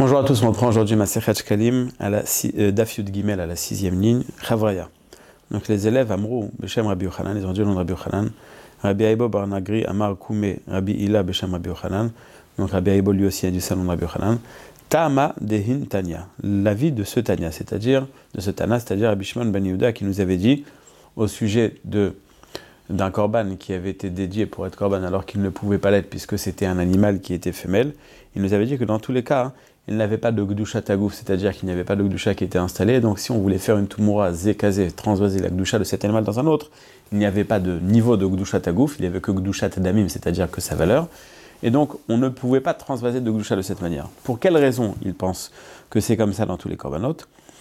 Bonjour à tous, on reprend aujourd'hui Masechet Shkalim à la Daf Yud Gimel à la 6e ligne, Chavraya. Donc les élèves Amrou, Beshem Rabbi Yochanan, ils ont dit le nom de Rabbi Yochanan. Rabbi Aibo Bar Nagri, Amar Koumé, Rabbi Ila, Beshem Rabbi Yochanan. Donc Rabbi Aibo lui aussi a dit ça le nom de Rabbi Yochanan. Ta'ama Dehin Tanya, l'avis de ce Tanya, c'est-à-dire de ce Tana, c'est-à-dire Rabbi Shimon ben Yehuda qui nous avait dit au sujet d'un korban qui avait été dédié pour être korban alors qu'il ne pouvait pas l'être puisque c'était un animal qui était femelle. Il nous avait dit que dans tous les cas, il n'avait pas de Gdusha Tagouf, c'est-à-dire qu'il n'y avait pas de Gdusha qui était installé. Donc si on voulait faire une Tumura Zekazé, transvaser la Gdusha de cet animal dans un autre, il n'y avait pas de niveau de Gdusha Tagouf, il n'y avait que Gdusha Tadamim, c'est-à-dire que sa valeur. Et donc on ne pouvait pas transvaser de Gdusha de cette manière. Pour quelle raison il pense que c'est comme ça dans tous les korbanot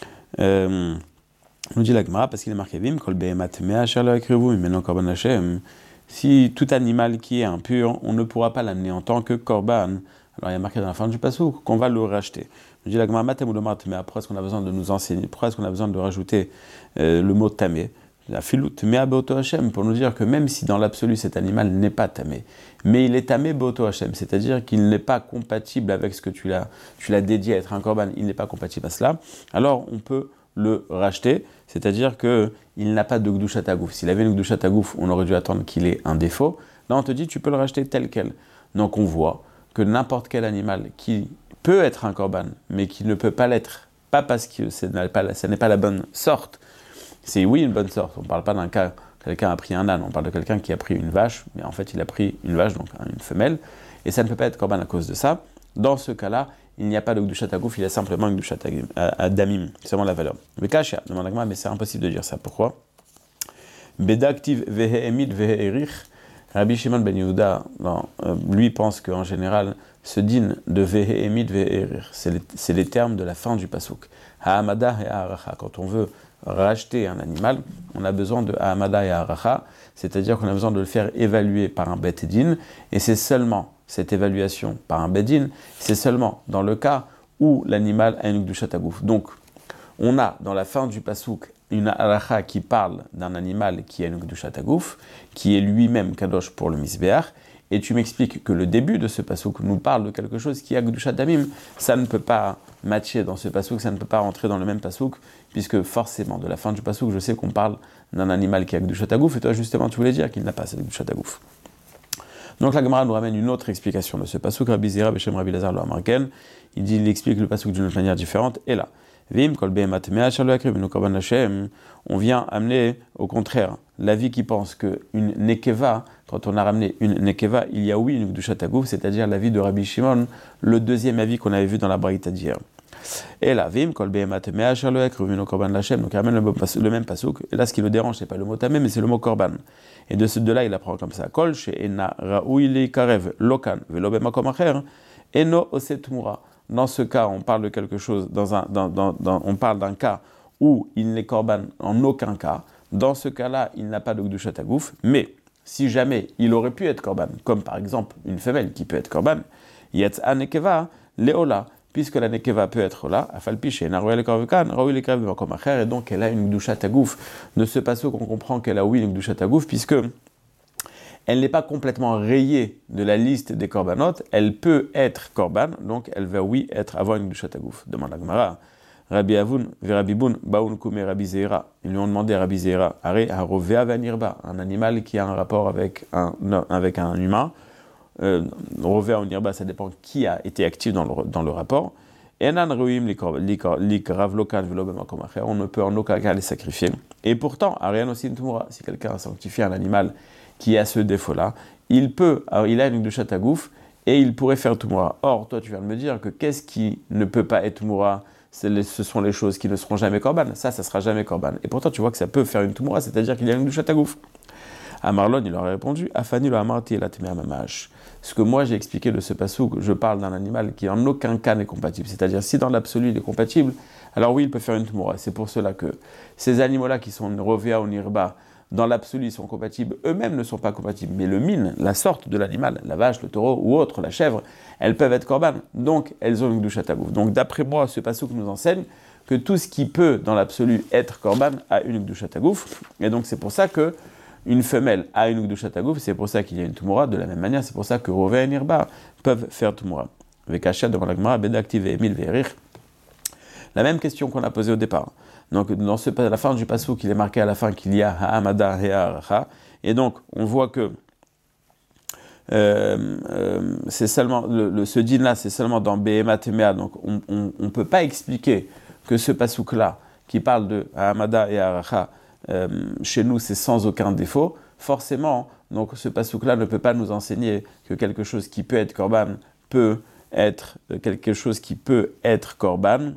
nous dit la Gemara, parce qu'il est marqué Vim, Kol Behemat Mea Shala Ekrevu, Imeno Korban Hashem. Si tout animal qui est impur, on ne pourra pas l'amener en tant que korban. Alors il y a marqué dans la fin du passouk qu'on va le racheter. Nous dit la Gemara, Matem ou Lomat, mais pourquoi est-ce qu'on a besoin de nous enseigner, pourquoi est-ce qu'on a besoin de rajouter le mot tamé, la filut Mea Beoto Hashem, pour nous dire que même si dans l'absolu cet animal n'est pas tamé, mais il est tamé Beoto Hashem, c'est-à-dire qu'il n'est pas compatible avec ce que tu l'as dédié à être un korban, il n'est pas compatible à cela, alors on peut le racheter, c'est-à-dire qu'il n'a pas de Gdusha Tagouf. S'il avait une Gdusha Tagouf, on aurait dû attendre qu'il ait un défaut. Là, on te dit, tu peux le racheter tel quel. Donc, on voit que n'importe quel animal qui peut être un korban, mais qui ne peut pas l'être, pas parce que ce n'est pas la bonne sorte. C'est oui une bonne sorte. On ne parle pas d'un cas, quelqu'un a pris un âne, on parle de quelqu'un qui a pris une vache, mais en fait, il a pris une vache, donc une femelle, et ça ne peut pas être korban à cause de ça. Dans ce cas-là, il n'y a pas de Gdusha Tagouf, il y a simplement une Gdusha Damim, c'est vraiment la valeur. Mais Kashia, demande la Gemara, mais c'est impossible de dire ça. Pourquoi Bedaktiv vehe emid vehe erich. Rabbi Shimon ben Yehuda, lui pense qu'en général, ce din de vehe emid vehe erich, c'est les termes de la fin du pasuk. Ha'amada et ha'aracha. Quand on veut racheter un animal, on a besoin de ha'amada et ha'aracha, c'est-à-dire qu'on a besoin de le faire évaluer par un bet din, et c'est seulement cette évaluation par un bedin, c'est seulement dans le cas où l'animal a une Gdusha Tagouf. Donc, on a dans la fin du pasouk une halacha qui parle d'un animal qui a une Gdusha Tagouf, qui est lui-même kadosh pour le misbéach, et tu m'expliques que le début de ce pasouk nous parle de quelque chose qui a Gdusha Damim. Ça ne peut pas matcher dans ce pasouk, ça ne peut pas rentrer dans le même pasouk, puisque forcément, de la fin du pasouk, je sais qu'on parle d'un animal qui a Gdusha Tagouf, et toi justement tu voulais dire qu'il n'a pas cette Gdusha Tagouf. Donc la Gemara nous ramène une autre explication de ce pasuk. Rabbi Zera Beshem Rabbi Lazar lo Amarken, il explique le pasuk d'une autre manière différente. Et là, Vim kol behemat mea shalo yakriv no korban Hashem, on vient amener au contraire l'avis qui pense que une nekeva, quand on a ramené une nekeva, il y a oui une Gdusha Tagouf, c'est-à-dire l'avis de Rabbi Shimon, le deuxième avis qu'on avait vu dans la Braïta d'hier. Et là, Vim kol behemat mea shalo yakriv no korban Hashem, donc il ramène le même pasuk. Et là, ce qui le dérange, c'est pas le mot tamé, mais c'est le mot korban. Et de là, il apprend comme ça. Kol she'ena ra'ui li karev lokan velo b'makom acher eno oset mura. Dans ce cas, on parle de quelque chose, on parle d'un cas où il n'est korban en aucun cas. Dans ce cas-là, il n'a pas de Gdusha Tagouf. Mais si jamais il aurait pu être korban, comme par exemple une femelle qui peut être korban, yetza nekeva leola, puisque la nekeva peut être là, afalpiche, narouel korvekan, raoui le karev b'makom acher, et donc elle a une Gdusha Tagouf. De ce passage qu'on comprend qu'elle a oui une Gdusha Tagouf, puisque elle n'est pas complètement rayée de la liste des korbanot, elle peut être korban, donc elle va oui avoir une Gdusha Tagouf. Demande la Gemara. Rabbi Avun, Rabbi Boun, Baoun Koumé, Rabbi Zera. Ils lui ont demandé à Rabbi Zera, Are Harovea Vanirba, un animal qui a un rapport avec un humain. Rovea ou Nirba, ça dépend qui a été actif dans le rapport. Enan Ruim Likrav Lokan Velo B'makom Acher, on ne peut en aucun cas les sacrifier. Et pourtant, Arian aussi une Tumura, si quelqu'un a sanctifié un animal qui a ce défaut-là, il a une Gdusha Tagouf et il pourrait faire Tumura. Or, toi, tu viens de me dire que qu'est-ce qui ne peut pas être Tumura, ce sont les choses qui ne seront jamais korban. Ça sera jamais korban. Et pourtant, tu vois que ça peut faire une Tumura, c'est-à-dire qu'il y a une Gdusha Tagouf. À Marlon, il leur a répondu, Afani lo amarti la temea mamash. Ce que moi j'ai expliqué de ce passouk, je parle d'un animal qui en aucun cas n'est compatible. C'est-à-dire, si dans l'absolu il est compatible, alors oui, il peut faire une tumura. C'est pour cela que ces animaux-là qui sont rovea ou nirba, dans l'absolu, ils sont compatibles, eux-mêmes ne sont pas compatibles. Mais le mine, la sorte de l'animal, la vache, le taureau ou autre, la chèvre, elles peuvent être korban. Donc, elles ont une Gdusha Tagouf. Donc, d'après moi, ce passouk nous enseigne que tout ce qui peut, dans l'absolu, être korban a une Gdusha Tagouf. Et donc, c'est pour ça que une femelle a une Gdusha Tagouf, c'est pour ça qu'il y a une tumura. De la même manière, c'est pour ça que Rovea et Nirba peuvent faire tumura. Vekasha devant la Gemara, Bedaktiv et Emil Verich. La même question qu'on a posée au départ. Donc, dans la fin du passouk, il est marqué à la fin qu'il y a Ha'amada et Ha'aracha. Et donc, on voit que c'est seulement, ce din-là, c'est seulement dans Behemat et Mea. Donc, on ne peut pas expliquer que ce passouk-là, qui parle de Ha'amada et Ha'aracha, chez nous, c'est sans aucun défaut. Forcément, donc, ce passouk-là ne peut pas nous enseigner que quelque chose qui peut être korban peut être quelque chose qui peut être korban.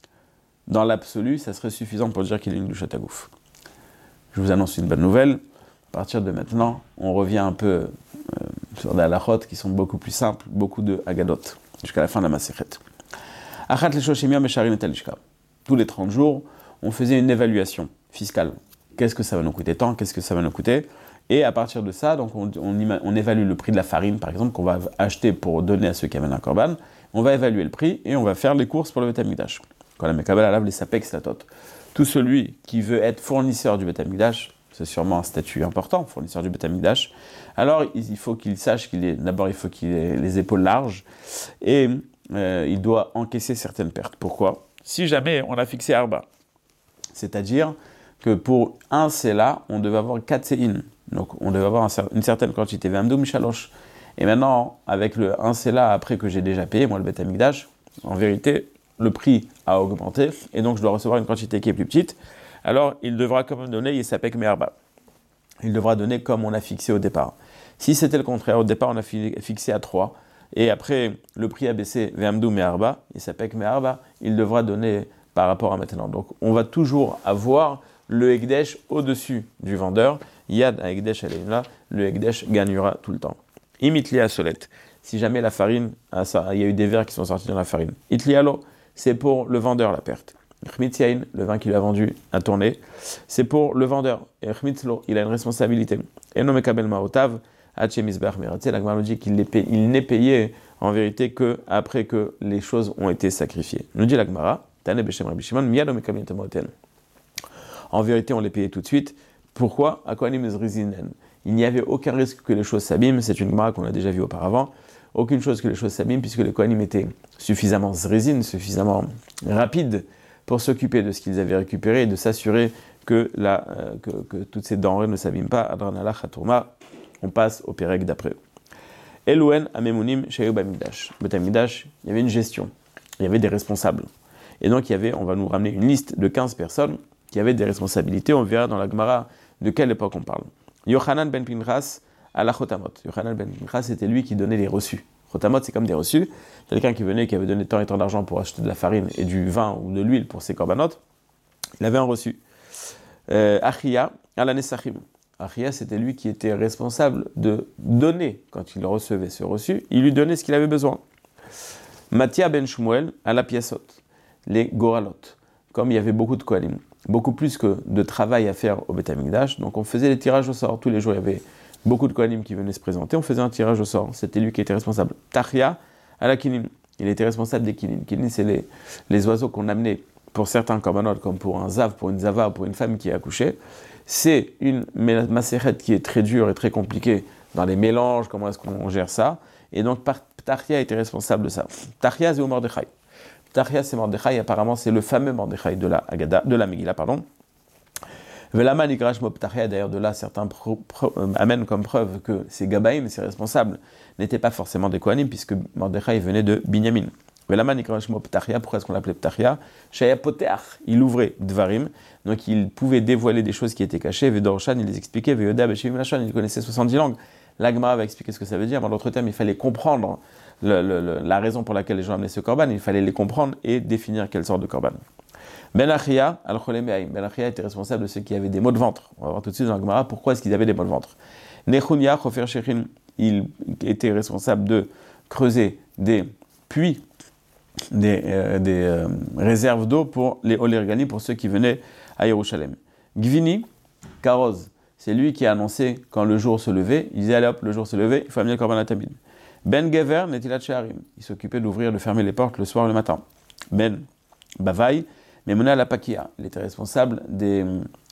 Dans l'absolu, ça serait suffisant pour dire qu'il est une douche à tagouf. Je vous annonce une bonne nouvelle. À partir de maintenant, on revient un peu sur des halachot qui sont beaucoup plus simples, beaucoup de agadot, jusqu'à la fin de la Masechet. Achat leshoshim mesharin et talishka. Tous les 30 jours, on faisait une évaluation fiscale. Qu'est-ce que ça va nous coûter tant? Qu'est-ce que ça va nous coûter? Et à partir de ça, donc on évalue le prix de la farine, par exemple, qu'on va acheter pour donner à ceux qui amènent un korban. On va évaluer le prix et on va faire les courses pour le Beth Amikdash. Quand la Mekabel lave les sapeks slatot. Tout celui qui veut être fournisseur du Beth Amikdash, c'est sûrement un statut important, fournisseur du Beth Amikdash, alors il faut qu'il sache d'abord il faut qu'il ait les épaules larges et il doit encaisser certaines pertes. Pourquoi? Si jamais on a fixé Arba, c'est-à-dire que pour un Sela, on devait avoir 4 Séin. Donc on devait avoir une certaine quantité, Vamdou Mishalosh. Et maintenant, avec le 1 Sela, après que j'ai déjà payé, moi le Beth Amikdash, en vérité, le prix a augmenté, et donc je dois recevoir une quantité qui est plus petite, alors il devra quand même donner Yesapek Me'arba. Il devra donner comme on a fixé au départ. Si c'était le contraire, au départ on a fixé à 3, et après le prix a baissé Ve'amdou Me'arba, Yesapek Me'arba, il devra donner par rapport à maintenant. Donc on va toujours avoir le Hekdesh au-dessus du vendeur. Yad à Hekdesh là, le Hekdesh gagnera tout le temps. Imitli à Solette. Si jamais la farine, il y a eu des verres qui sont sortis dans la farine. Itli alo, c'est pour le vendeur la perte. Chmitziain, le vin qu'il a vendu a tourné, c'est pour le vendeur. Et Chmitzlo, il a une responsabilité. Et no mekabel maotav, hachemisbach meratze, la Gemara nous dit qu'il n'est payé en vérité que après que les choses ont été sacrifiées. Nous dit la Gemara, Tane Beshem Rabbi Shimon, miyad no mekabel tamoten. En vérité, on les payait tout de suite. Pourquoi? Il n'y avait aucun risque que les choses s'abîment. C'est une Gemara qu'on a déjà vue auparavant. Aucune chose que les choses s'abîment, puisque les Kohanim étaient suffisamment zrizin, suffisamment rapides pour s'occuper de ce qu'ils avaient récupéré et de s'assurer que toutes ces denrées ne s'abîment pas. Adranala Chatourma, on passe au Pérec d'après. Elouen Amemunim Shayu Bamigdash. Betamigdash, il y avait une gestion, il y avait des responsables. Et donc, on va nous ramener une liste de 15 personnes qui avaient des responsabilités. On verra dans la Gemara de quelle époque on parle. Yochanan ben Pinchas à la Chotamot. Yochanan ben Pinchas, c'était lui qui donnait les reçus. Chotamot, c'est comme des reçus. Quelqu'un qui venait, qui avait donné tant et tant d'argent pour acheter de la farine et du vin ou de l'huile pour ses corbanotes, il avait un reçu. Achia à la Nesachim. Achia, c'était lui qui était responsable de donner, quand il recevait ce reçu, il lui donnait ce qu'il avait besoin. Mathia ben Shmuel à la Piasot. Les Goralot. Comme il y avait beaucoup de Kohanim, beaucoup plus que de travail à faire au Beth Amikdash, donc on faisait les tirages au sort. Tous les jours, il y avait beaucoup de Kohanim qui venaient se présenter, on faisait un tirage au sort. C'était lui qui était responsable. Tachia à la Kinin. Il était responsable des Kinin. Kinin, c'est les oiseaux qu'on amenait pour certains korbanot, comme pour un zav, pour une zava, ou pour une femme qui est accouchée. C'est une maseret qui est très dure et très compliquée dans les mélanges, comment est-ce qu'on gère ça. Et donc, Tachia était responsable de ça. Tachia, c'est au Mordechai. Tachia, c'est Mordechai, apparemment, c'est le fameux Mordechai de la Megillah, pardon. Velama Nigrash Mob Tachia, d'ailleurs, de là, certains amènent comme preuve que ces Gabaïm, ces responsables, n'étaient pas forcément des Kohanim, puisque Mordechai venait de Binyamin. Velama Nigrash Mob Tachia, pourquoi est-ce qu'on l'appelait Tachia? Shaya Poteach, il ouvrait Dvarim, donc il pouvait dévoiler des choses qui étaient cachées. Vedorshan, il les expliquait. Veyoda Beshivim Lachon, il connaissait 70 langues. L'Agmara va expliquer ce que ça veut dire. En d'autres termes, il fallait comprendre la raison pour laquelle les gens amenaient ce korban, il fallait les comprendre et définir quelle sorte de korban. Ben Achia, Ben Achia était responsable de ceux qui avaient des maux de ventre. On va voir tout de suite dans la Gemara pourquoi est-ce qu'ils avaient des maux de ventre. Nechunia, Chofer Shechin, il était responsable de creuser des puits, des réserves d'eau pour les Olergani, pour ceux qui venaient à Yerushalem. Gvini, Karoz, c'est lui qui a annoncé quand le jour se levait, il disait allez hop, le jour se levait, il faut amener le korban à Tamid. Ben Gever, Netilat Sheharim, il s'occupait d'ouvrir, de fermer les portes le soir et le matin. Ben Bavaï, Memuna Lapakia, il était responsable des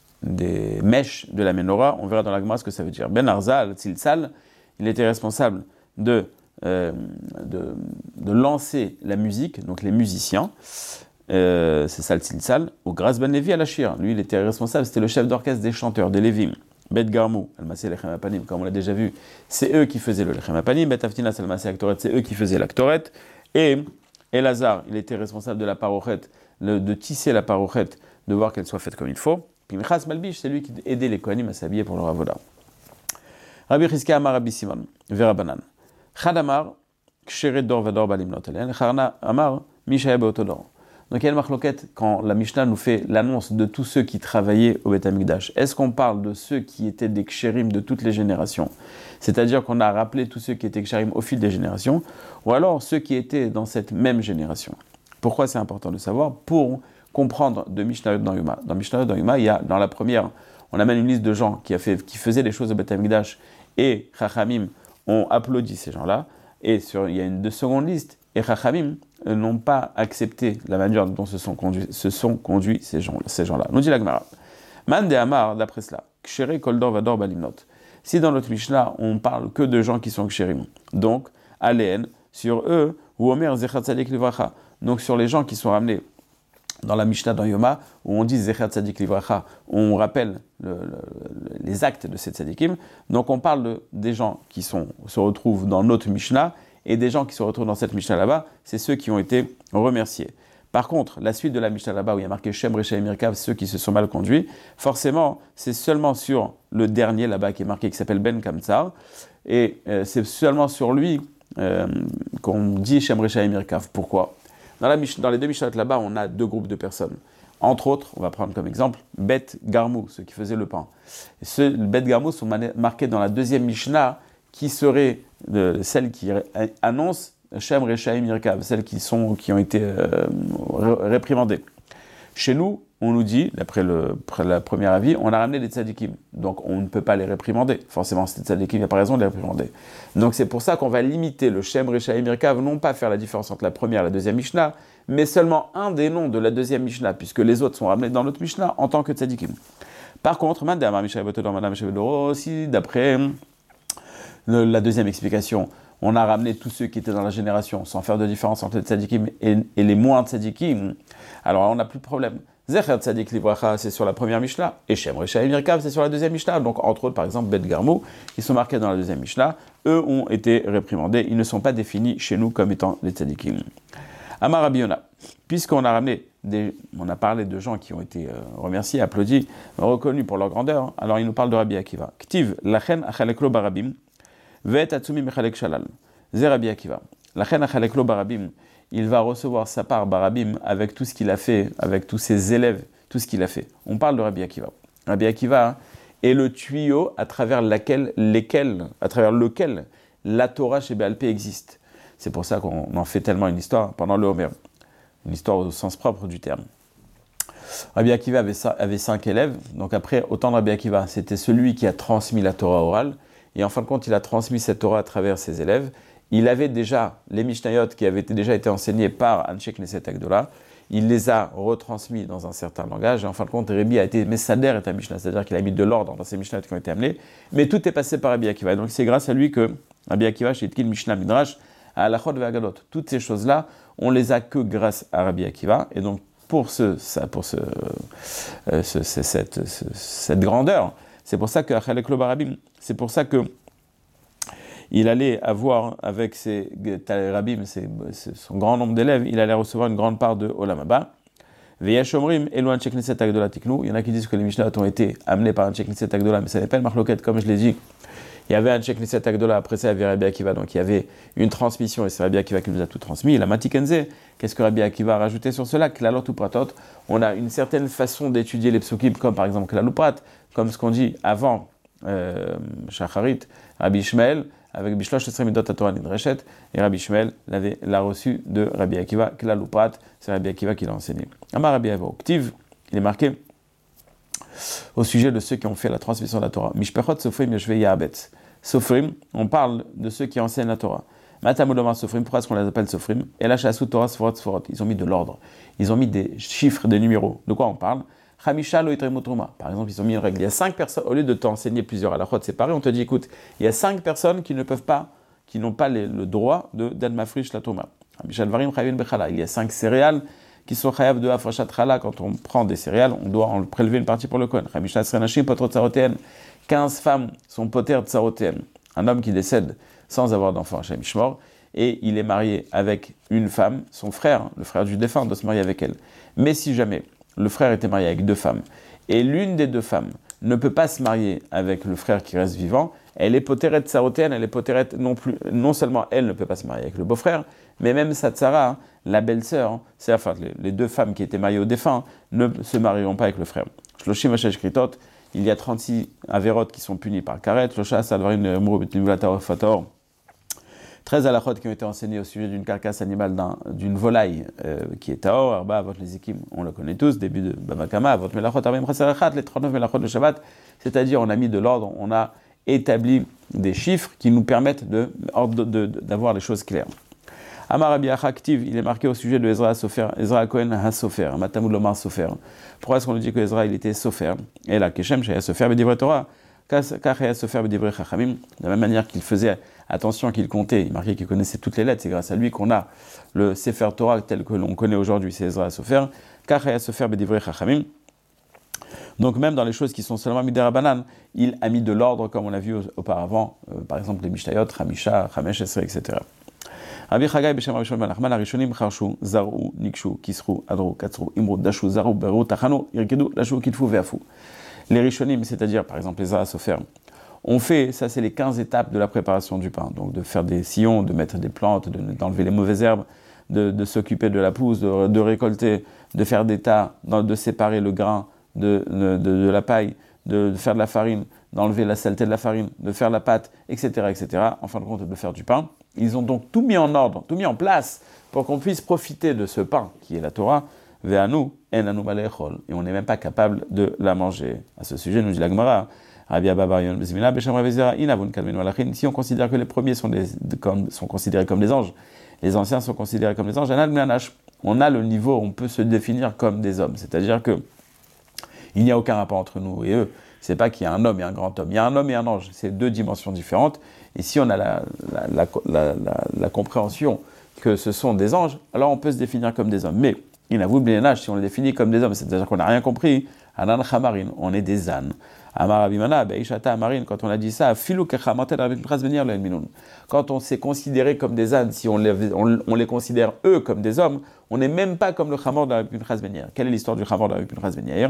mèches de la menorah, on verra dans la Gemara ce que ça veut dire. Ben Arza, Tziltzal, il était responsable de de lancer la musique, donc les musiciens, c'est ça le Tziltzal, au Gras Ben Levi à la Shir. Lui, il était responsable, c'était le chef d'orchestre des chanteurs, des Lévim. Bet Garmou, Al-Masé Lechem Apanim, comme on l'a déjà vu, c'est eux qui faisaient le Lechem Apanim. Bet Aftinas, Al-Masé Aktoret, c'est eux qui faisaient l'Aktoret. Et Elazar, il était responsable de la parochet, de tisser la parochet, de voir qu'elle soit faite comme il faut. Pinchas Malbish, c'est lui qui aidait les Kohanim à s'habiller pour leur avoda. Rabbi Chizkiah Amar Rabbi Simon, Verabanan. Chadamar, Ksheret Dor Vador Balimnot Elen, Charna Amar, Mishaya Beotodor. Donc il y a une marloquette quand la Mishnah nous fait l'annonce de tous ceux qui travaillaient au Beth Amikdash. Est-ce qu'on parle de ceux qui étaient des kshérim de toutes les générations, c'est-à-dire qu'on a rappelé tous ceux qui étaient kshérim au fil des générations, ou alors ceux qui étaient dans cette même génération? Pourquoi c'est important de savoir? Pour comprendre de Mishnayot dans Yuma. Dans Mishnayot dans Yuma, il y a dans la première, on amène une liste de gens qui faisaient des choses au Beth Amikdash et Chachamim ont applaudi ces gens-là. Et il y a une seconde liste et Chachamim n'ont pas accepté la manière dont se sont conduits ces gens-là. Nous dit la Gemara. Man de Amar, d'après cela, Kshere Koldor Vador Balimnot. Si dans notre Mishnah, on parle que de gens qui sont Ksherim, donc, Aléen, sur eux, ou Omer Zechat Tzadik Livracha, donc sur les gens qui sont ramenés dans la Mishnah dans Yoma, où on dit Zechat Tzadik Livracha, on rappelle les actes de ces tzadikim, donc on parle des gens qui se retrouvent dans notre Mishnah, et des gens qui se retrouvent dans cette Mishnah là-bas, c'est ceux qui ont été remerciés. Par contre, la suite de la Mishnah là-bas, où il y a marqué Shem, Recha et Mirkav, ceux qui se sont mal conduits, forcément, c'est seulement sur le dernier là-bas qui est marqué, qui s'appelle Ben Kamtsar, et c'est seulement sur lui qu'on dit Shem, Recha et Mirkav. Pourquoi? Dans les deux Mishnahs là-bas, on a deux groupes de personnes. Entre autres, on va prendre comme exemple Bet Garmou, ceux qui faisaient le pain. Ceux Bet Garmou sont marqués dans la deuxième Mishnah, qui serait celle qui annonce Shem, Recha et Mirkav, celles qui ont été réprimandées. Chez nous, on nous dit, d'après le premier avis, on a ramené des tzadikim, donc on ne peut pas les réprimander. Forcément, c'est des tzadikim, il n'y a pas raison de les réprimander. Donc c'est pour ça qu'on va limiter le Shem, Recha et Mirkav, non pas faire la différence entre la première et la deuxième Mishnah, mais seulement un des noms de la deuxième Mishnah, puisque les autres sont ramenés dans notre Mishnah en tant que tzadikim. Par contre, aussi d'après la deuxième explication, on a ramené tous ceux qui étaient dans la génération, sans faire de différence entre les tzadikim et les moins tzadikim. Alors on n'a plus de problème. Zecher tzadik livracha, c'est sur la première Mishnah, et Shem, Recha et Mirkav, c'est sur la deuxième Mishnah. Donc entre autres, par exemple, Bet Garmou, qui sont marqués dans la deuxième Mishnah, eux ont été réprimandés, ils ne sont pas définis chez nous comme étant les tzadikim. Amar Rabbi Yona, puisqu'on a ramené on a parlé de gens qui ont été remerciés, applaudis, reconnus pour leur grandeur, alors il nous parle de Rabbi Akiva. Ktiv, lachen achaleklo barabim, Vet Atsumi Mechalek Shalal. Zé Rabbi Akiva. La chen Achaleklo Barabim, il va recevoir sa part Barabim avec tout ce qu'il a fait, avec tous ses élèves, tout ce qu'il a fait. On parle de Rabbi Akiva. Rabbi Akiva est le tuyau à travers lequel la Torah chez Béal Pé existe. C'est pour ça qu'on en fait tellement une histoire pendant le Homer. Une histoire au sens propre du terme. Rabbi Akiva avait 5 élèves. Donc après, au temps de Rabbi Akiva, c'était celui qui a transmis la Torah orale. Et en fin de compte, il a transmis cette Torah à travers ses élèves. Il avait déjà les Mishnayot qui avaient déjà été enseignés par Anshe Knesset Agdola. Il les a retransmis dans un certain langage. Et en fin de compte, Rabbi a été Messader et un Mishnah, c'est-à-dire qu'il a mis de l'ordre dans ces Mishnayot qui ont été amenés. Mais tout est passé par Rabbi Akiva. Et donc c'est grâce à lui que Rabbi Akiva, chez Itkin Mishnah Midrash, à Halachot ve'Agadot, toutes ces choses-là, on les a que grâce à Rabbi Akiva. Et donc pour cette grandeur, c'est pour ça que Achalek lo Barabim, c'est pour ça que il allait avoir avec ses Rabim, son grand nombre d'élèves, il allait recevoir une grande part de Olam Haba. Veyashomrim Eloan Knesset Agdola Tiknu. Il y en a qui disent que les Mishnayot ont été amenés par un Knesset Agdola, mais ça n'est pas une marloquette, comme je l'ai dit. Il y avait un Knesset Agdola, après ça il y avait Rabbi Akiva, donc il y avait une transmission, et c'est Rabbi Akiva qui nous a tout transmis. Et la Matikenze, qu'est-ce que Rabbi Akiva a rajouté sur cela? Klalot ou Pratot, on a une certaine façon d'étudier les psukim, comme par exemple Klalou Prat, comme ce qu'on dit avant Shacharit, Rabbi Ishmael, avec Bishlosh Esremidot Torah Nidreshet, et Rabbi Ishmael l'a reçu de Rabbi Akiva, Klalou Prat, c'est Rabbi Akiva qui l'a enseigné. Amar Rabbi Akiva, Ktiv, il est marqué au sujet de ceux qui ont fait la transmission de la Torah. Mishpechot Sofrim Yoshvei Ya'abet. Sofrim, on parle de ceux qui enseignent la Torah. Matamoloma Sofrim, pourquoi est-ce qu'on les appelle Sofrim? Et là, Chassou Torah Sforot Sforot. Ils ont mis de l'ordre. Ils ont mis des chiffres, des numéros. De quoi on parle? Chamisha lo itremutuma. Par exemple, ils ont mis une règle. Il y a 5 personnes, au lieu de t'enseigner plusieurs halachot séparés, on te dit, écoute, il y a 5 personnes qui ne peuvent pas, qui n'ont pas le droit d'être mafrish la Touma. Il y a 5 céréales qui sont chayav de afrashat chala. Quand on prend des céréales, on doit en prélever une partie pour le Kohen. 15 femmes sont poter tsarotéen. Un homme qui décède sans avoir d'enfant, Hashem Ishmor, et il est marié avec une femme, son frère, le frère du défunt, doit se marier avec elle. Mais si jamais le frère était marié avec 2 femmes, et l'une des 2 femmes ne peut pas se marier avec le frère qui reste vivant, elle est poteret tsarotéen, elle est poteret non seulement elle ne peut pas se marier avec le beau-frère, mais même sa tsara, la belle-sœur, c'est-à-dire les 2 femmes qui étaient mariées au défunt, ne se marieront pas avec le frère. Shloshim Hashesh Kritot, il y a 36 avérotes qui sont punies par karet, Shloshah Salvarim Emru Betimulator Fator, 13 halachot qui ont été enseignés au sujet d'une carcasse animale d'une volaille qui est taor, arba, avot les ékim, on le connaît tous, début de Babakama, avot melachot, arbim chaserachat, les 39 melachot de Shabbat, c'est-à-dire on a mis de l'ordre, on a établi des chiffres qui nous permettent d'avoir les choses claires. Amar Rabbi Achaktiv, il est marqué au sujet de Ezra Sofer, Ezra Cohen HaSofer, Matamud Lomar Sofer. Pourquoi est-ce qu'on nous dit que Ezra il était Sofer? Et là, Keshem, Shaya Sofer, B'divrei Torah, Kachaya Sofer, B'divrei Chachamim, de la même manière qu'il faisait attention, qu'il comptait, il marquait qu'il connaissait toutes les lettres, c'est grâce à lui qu'on a le Sefer Torah tel que l'on connaît aujourd'hui, c'est Ezra Sofer, Kachaya Sofer, B'divrei Chachamim. Donc même dans les choses qui sont seulement midérabanan, il a mis de l'ordre comme on l'a vu auparavant, par exemple les Mishtayot, Hamisha, Hamesh Esrei, etc. Rabbi Chagai Beshem Rabbi Shimon ben Nachman, Arishonim Charshu, Zaru, Nikshu, Kisru, Adru, Katsru, Imru, Dashu, Zaru, Beru, Tachanu, Irkedu, Dashu, Kitfu, Veafu. Les Rishonim, c'est-à-dire par exemple les Sofer, on fait, ça c'est les 15 étapes de la préparation du pain, donc de faire des sillons, de mettre des plantes, d'enlever les mauvaises herbes, de s'occuper de la pousse, de récolter, de faire des tas, de séparer le grain de la paille, de faire de la farine, d'enlever la saleté de la farine, de faire la pâte, etc., etc., en fin de compte de faire du pain. Ils ont donc tout mis en ordre, tout mis en place pour qu'on puisse profiter de ce pain qui est la Torah, ve'anu en anu malechol, et on n'est même pas capable de la manger. À ce sujet, nous dit la Gemara, si on considère que les premiers sont considérés comme des anges, les anciens sont considérés comme des anges, on a le niveau où on peut se définir comme des hommes, c'est-à-dire que il n'y a aucun rapport entre nous et eux. C'est pas qu'il y a un homme et un grand homme. Il y a un homme et un ange. C'est 2 dimensions différentes. Et si on a la compréhension que ce sont des anges, alors on peut se définir comme des hommes. Mais, si on les définit comme des hommes, c'est-à-dire qu'on n'a rien compris, anan chamarin, on est des ânes. Amar Abimana, Beishata Amarin, quand on a dit ça, filou kechamatel avec venir le minoun. Quand on s'est considéré comme des ânes, si on les considère eux comme des hommes, on n'est même pas comme le chamor de la Pinchas Ben Yair. Quelle est l'histoire du chamor de la Pinchas Ben Yair?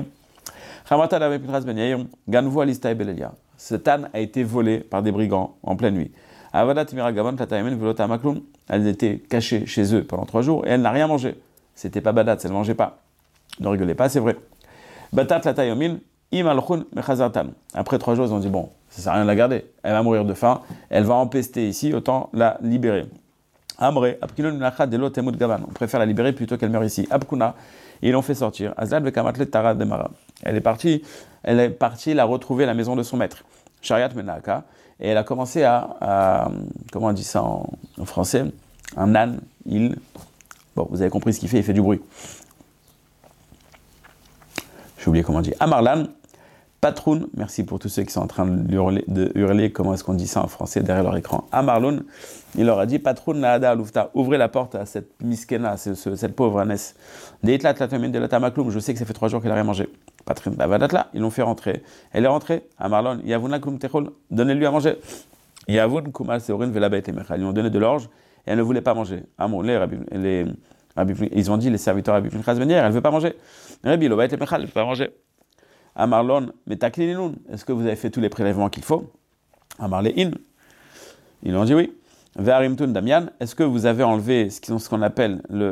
Cet âne a été volé par des brigands en pleine nuit. Elle était cachée chez eux pendant 3 jours et elle n'a rien mangé. C'était pas badat, elle ne mangeait pas. Ne rigolez pas, c'est vrai. Après 3 jours, ils ont dit bon, ça sert à rien de la garder. Elle va mourir de faim, elle va empester ici, autant la libérer. On préfère la libérer plutôt qu'elle meure ici. Ils l'ont fait sortir. Elle est partie la retrouver à la maison de son maître. Shariat Menaka. Et elle a commencé comment on dit ça en français? Un âne, bon, vous avez compris ce qu'il fait, il fait du bruit. J'ai oublié comment on dit. Amarlan, Patroun, merci pour tous ceux qui sont en train de hurler, comment est-ce qu'on dit ça en français derrière leur écran. Amarloun, il leur a dit, Patroun Naada Aloufta, ouvrez la porte à cette miskena, cette pauvre ânesse. Deitlat Latamin de Latamakloum, je sais que ça fait 3 jours qu'elle n'a rien mangé. Patroun Bavadatla, ils l'ont fait rentrer. Elle est rentrée, Amarloun, Yavuna Kloum Techol, donnez-lui à manger. Yavun Kumal Seorin Velabet Emechal, ils lui ont donné de l'orge et elle ne voulait pas manger. Ils ont dit, les serviteurs Rabbi Pinchas Ben Yair, elle ne veut pas manger. Rabbi Lobaet Emechal, elle ne veut pas manger. Amarlon, mais taklilinoun, est-ce que vous avez fait tous les prélèvements qu'il faut? Amarléin, ils ont dit oui. Ve'arimtun Damian, est-ce que vous avez enlevé ce qu'on appelle le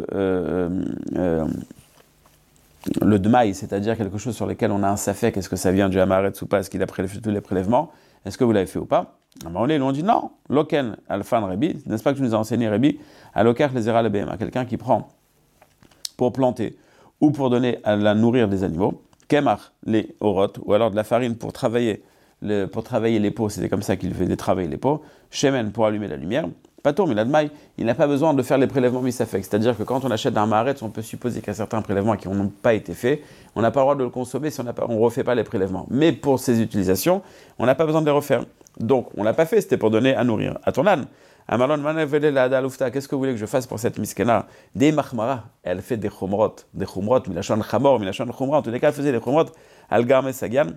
dmaï, c'est-à-dire quelque chose sur lequel on a un safek, est-ce que ça vient du Hamaretz ou pas, est-ce qu'il a fait tous les prélèvements? Est-ce que vous l'avez fait ou pas? Amarlé, ils ont dit non. Loken alfan Rabbi, n'est-ce pas que tu nous as enseigné Rabbi? Aloker les zera lebem, quelqu'un qui prend pour planter ou pour donner à la nourrir des animaux. Kemach, les orot, ou alors de la farine pour travailler les pots, c'était comme ça qu'il faisait travailler les pots. Shemen pour allumer la lumière. Patour, mais l'admaï, il n'a pas besoin de faire les prélèvements misafek. C'est-à-dire que quand on achète un maharetz, on peut supposer qu'il y a certains prélèvements qui n'ont pas été faits. On n'a pas le droit de le consommer si on ne refait pas les prélèvements. Mais pour ces utilisations, on n'a pas besoin de les refaire. Donc, on ne l'a pas fait, c'était pour donner à nourrir à ton âne. Amalon manavele la adalufta, qu'est-ce que vous voulez que je fasse pour cette miskena? Des mahmara, elle fait des chumrot, milachon chamor, milachon chumra, en tous les cas, elle faisait des chumrot, algarme sagian,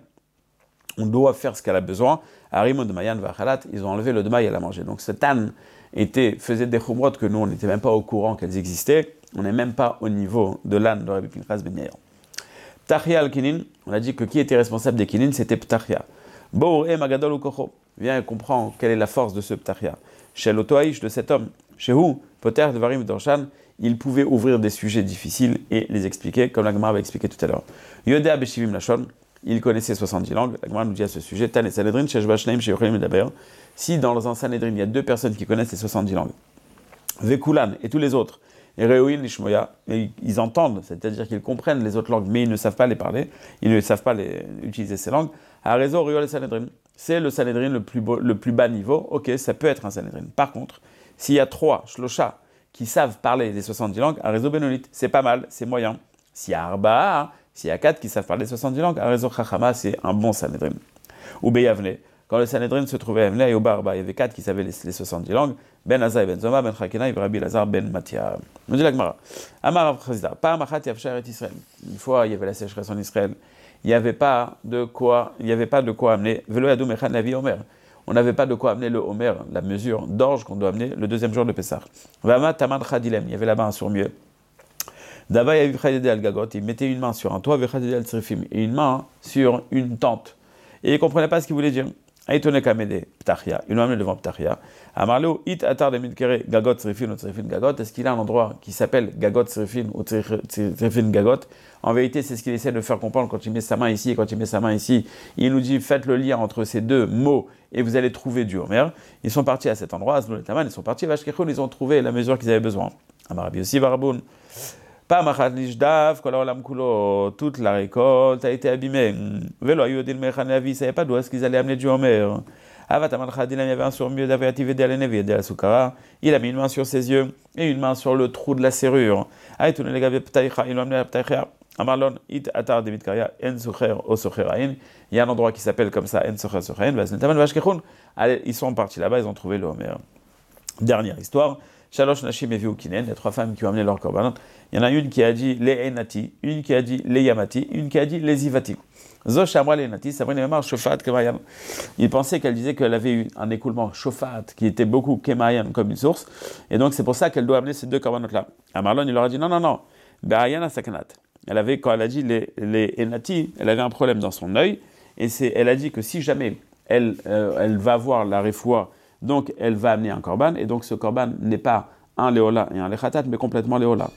on doit faire ce qu'elle a besoin. Arimo de mayan vachalat, ils ont enlevé le demaï et elle a mangé. Donc cette âne faisait des chumrot que nous, on n'était même pas au courant qu'elles existaient, on n'est même pas au niveau de l'âne de Rabbi Pinchas ben Yair. Ptachia al-Kinin, on a dit que qui était responsable des Kinin, c'était Ptachia. Bour e magadol ou kocho, viens et comprends quelle est la force de ce Ptachia. Chez l'Otoaïch de cet homme, chez où, Poter de Varim Dorshan, il pouvait ouvrir des sujets difficiles et les expliquer, comme la Gemara va expliquer tout à l'heure. Yodea Beshivim Lachon, il connaissait 70 langues, la Gemara nous dit à ce sujet, Tan et Sanhedrin, chez Shbashnaim, chez Yochelim Medaber, si dans un Sanhedrin, il y a 2 personnes qui connaissent les 70 langues, Vekulan et tous les autres, et Reouin Lishmoya, ils entendent, c'est-à-dire qu'ils comprennent les autres langues, mais ils ne savent pas les parler, ils ne savent pas utiliser ces langues, à raison, Reouin et Sanhedrin. C'est le Sanhedrin le plus bas niveau, ok, ça peut être un Sanhedrin. Par contre, s'il y a 3 shlosha qui savent parler les 70 langues, à réseau bénolite, c'est pas mal, c'est moyen. S'il y a Arba'a, s'il y a 4 qui savent parler les 70 langues, à réseau Chachama, c'est un bon Sanhedrin. Ou Beyavne, quand le Sanhedrin se trouvait à Avne, et au Barba, il y avait 4 qui savaient les 70 langues, Ben Azai, Ben Zoma, Ben Chakena, Rabbi Lazar, Ben Matia. On dit la Gemara. Amar Rav Chazda, Pa Machat Yavshar et Israël. Une fois, il y avait la sécheresse en Israël. Il n'y avait pas de quoi amener. Velo Yadou Mechan Lavi Omer. On n'avait pas de quoi amener le Omer, la mesure d'orge qu'on doit amener le 2e jour de Pessah. Vama Tamad Chadilem. Il y avait là-bas un sourd-muet. D'abord, il y avait Chadidé al Gagot. Il mettait une main sur un toit, Chadidé al Tsrifim, et une main sur une tente. Et il ne comprenait pas ce qu'il voulait dire. Aïtone Kamede Ptachia. Il l'a amené devant Ptachia. Amarlo It Atar de Midkere Gagot Tsrifin ou Tsrifin Gagot. Est-ce qu'il a un endroit qui s'appelle Gagot Tsrifin ou Tsrifin Gagot? En vérité, c'est ce qu'il essaie de faire comprendre quand il met sa main ici et quand il met sa main ici. Il nous dit faites le lien entre ces 2 mots et vous allez trouver du Homer. Ils sont partis à cet endroit, Azmol et Taman, ils sont partis à Vashkechon, ils ont trouvé la mesure qu'ils avaient besoin. Amarabi aussi Varaboun. Pas Machat Lishdav, Kolaolam Kulo, toute la récolte a été abîmée. Velo Ayodil Mechanavi, ils ne savaient pas d'où est-ce qu'ils allaient amener du Homer. Avataman Khadil, il y avait un sourd-muet d'Aviativ et d'Alenevi et de la Soukara. Il a mis une main sur ses yeux et une main sur le trou de la serrure. Aïtoun le Gavé Ptaïcha, il l'a amené à Ptaïcha. Amarlon, It Atar de Mitkaria, En Socher, O Socherain. Il y a un endroit qui s'appelle comme ça, En Socher, Socherain. Vasnetaman Vashkechon. Allez, ils sont partis là-bas, ils ont trouvé le Homer. Dernière histoire. Shalosh Nashim et Viukinen, les 3 femmes qui ont amené leur korbanot. Il y en a une qui a dit les Enati, une qui a dit les Yamati, une qui a dit les Ivati. Zoshamra les Enati, ça prenait même Shofat Kemayan. Il pensait qu'elle disait qu'elle avait eu un écoulement Shofat qui était beaucoup Kemayan comme une source. Et donc c'est pour ça qu'elle doit amener ces 2 korbanot-là. À Marlon, il leur a dit non. Be'ayana Sakanat. Quand elle a dit les Enati, elle avait un problème dans son œil. Et elle a dit que si jamais elle va voir la refoua, donc elle va amener un korban, et donc ce korban n'est pas un léola et un lechatat, mais complètement léola.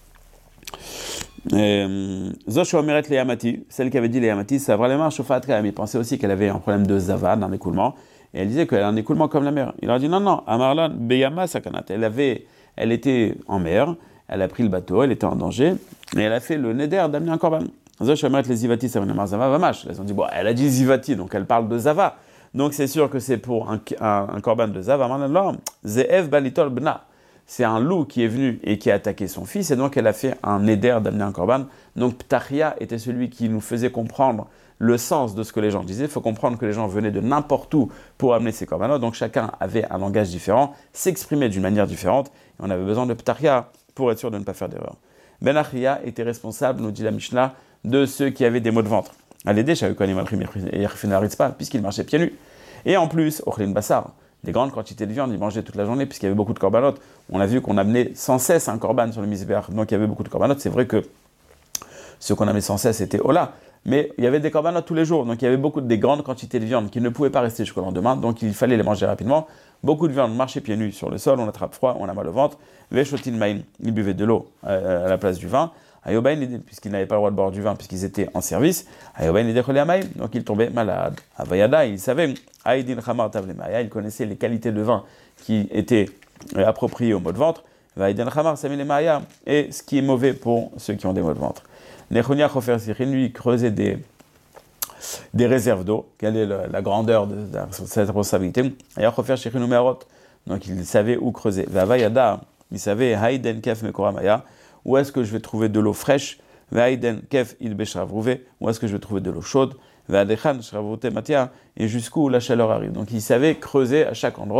Zosh Omeret le Yamati, celle qui avait dit les Yamati, ça vraiment Shofat quand même. Il pensait aussi qu'elle avait un problème de zava, d'un écoulement, et elle disait qu'elle a un écoulement comme la mer. Il leur a dit non, Amarlan, Beyama Sakanat. Elle était en mer, elle a pris le bateau, elle était en danger, et elle a fait le neder d'amener un korban. Zosh Omeret les Zivati, ça venait Zava Vamash. Ils ont dit, bon, elle a dit Zivati, donc elle parle de zava. Donc c'est sûr que c'est pour un korban de Zav. Ze'ev balitol bna. C'est un loup qui est venu et qui a attaqué son fils, et donc elle a fait un éder d'amener un korban. Donc Ptachia était celui qui nous faisait comprendre le sens de ce que les gens disaient. Il faut comprendre que les gens venaient de n'importe où pour amener ces korbanot, donc chacun avait un langage différent, s'exprimait d'une manière différente, et on avait besoin de Ptachia pour être sûr de ne pas faire d'erreur. Ben Achia était responsable, nous dit la Mishnah, de ceux qui avaient des maux de ventre. À l'aider, puisqu'il marchait pieds nus. Et en plus, Ochlin Bassar, des grandes quantités de viande, il mangeait toute la journée, puisqu'il y avait beaucoup de korbanot. On a vu qu'on amenait sans cesse un korban sur le misbéach, donc il y avait beaucoup de korbanot. C'est vrai que ce qu'on amenait sans cesse était Ola, mais il y avait des korbanot tous les jours, donc il y avait des grandes quantités de viande qui ne pouvaient pas rester jusqu'au lendemain, donc il fallait les manger rapidement. Beaucoup de viande marchait pieds nus sur le sol, on attrape froid, on a mal au ventre. Veshotin Maïn, il buvait de l'eau à la place du vin. Ayobain, puisqu'ils n'avaient pas le droit de boire du vin, puisqu'ils étaient en service, Ayobain, donc ils tombaient malades. Avayada, il savait, Aïdin Khamar Tavlemaya, il connaissait les qualités de vin qui étaient appropriées aux maux de ventre. Aïdin Khamar Samilemaya, et ce qui est mauvais pour ceux qui ont des maux de ventre. Nechonia Chofer Sichin, lui, creusait des réserves d'eau. Quelle est la grandeur de cette responsabilité? Ailleurs Chofer Sichin Umerot, donc il savait où creuser. Avayada, il savait, Haïden Kef Mekoramaya, où est-ce que je vais trouver de l'eau fraîche, Vaïden Kef il Beshravrouve, où est-ce que je vais trouver de l'eau chaude, Vaïdechan Shravroute Matia, et jusqu'où la chaleur arrive. Donc il savait creuser à chaque endroit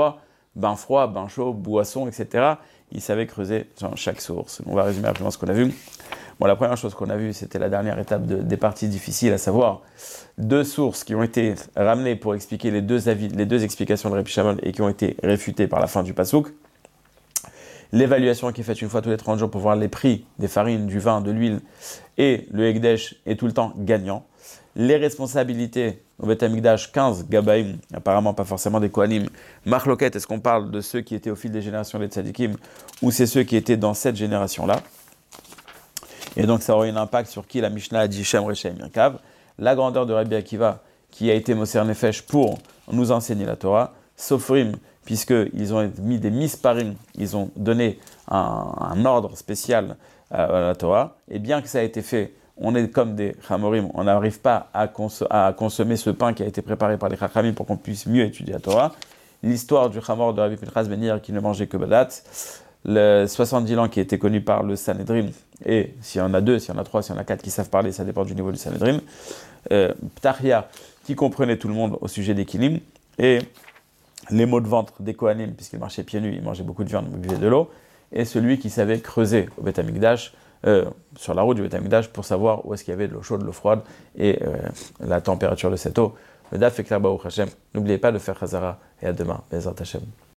bain froid, bain chaud, boisson, etc. Ils savaient creuser dans chaque source. On va résumer rapidement ce qu'on a vu. Bon, la première chose qu'on a vue, c'était la dernière étape des parties difficiles, à savoir 2 sources qui ont été ramenées pour expliquer les 2 avis, les 2 explications de Rabbi Shammai et qui ont été réfutées par la fin du Passouk. L'évaluation qui est faite une fois tous les 30 jours pour voir les prix des farines, du vin, de l'huile, et le Hekdesh est tout le temps gagnant. Les responsabilités au Beth Amikdash, 15 Gabaïm, apparemment pas forcément des Kohanim. Marloket, est-ce qu'on parle de ceux qui étaient au fil des générations des Tzadikim, ou c'est ceux qui étaient dans cette génération-là? Et donc ça aurait un impact sur qui la Mishnah a dit Shem Reshem Yerkav. La grandeur de Rabbi Akiva, qui a été Moser Nefesh pour nous enseigner la Torah. Sofrim, puisqu'ils ont mis des misparim, ils ont donné un ordre spécial à la Torah. Et bien que ça a été fait, on est comme des chamorim, on n'arrive pas à consommer ce pain qui a été préparé par les chachamim pour qu'on puisse mieux étudier la Torah. L'histoire du chamor de Rabbi Pinchas Ben Yair qui ne mangeait que badat, le 70 ans qui a été connu par le Sanhedrin, et s'il y en a 2, s'il y en a 3, s'il y en a 4 qui savent parler, ça dépend du niveau du Sanhedrin. Ptahia qui comprenait tout le monde au sujet des kilim, et les maux de ventre des Kohanim, puisqu'ils marchaient pieds nus, ils mangeaient beaucoup de viande, ils buvaient de l'eau, et celui qui savait creuser au Beth Amikdash, sur la route du Beth Amikdash, pour savoir où est-ce qu'il y avait de l'eau chaude, de l'eau froide, et la température de cette eau. Le Daf est clair, Baruch Hashem. N'oubliez pas de faire Chazara, et à demain, Bezrat Hashem.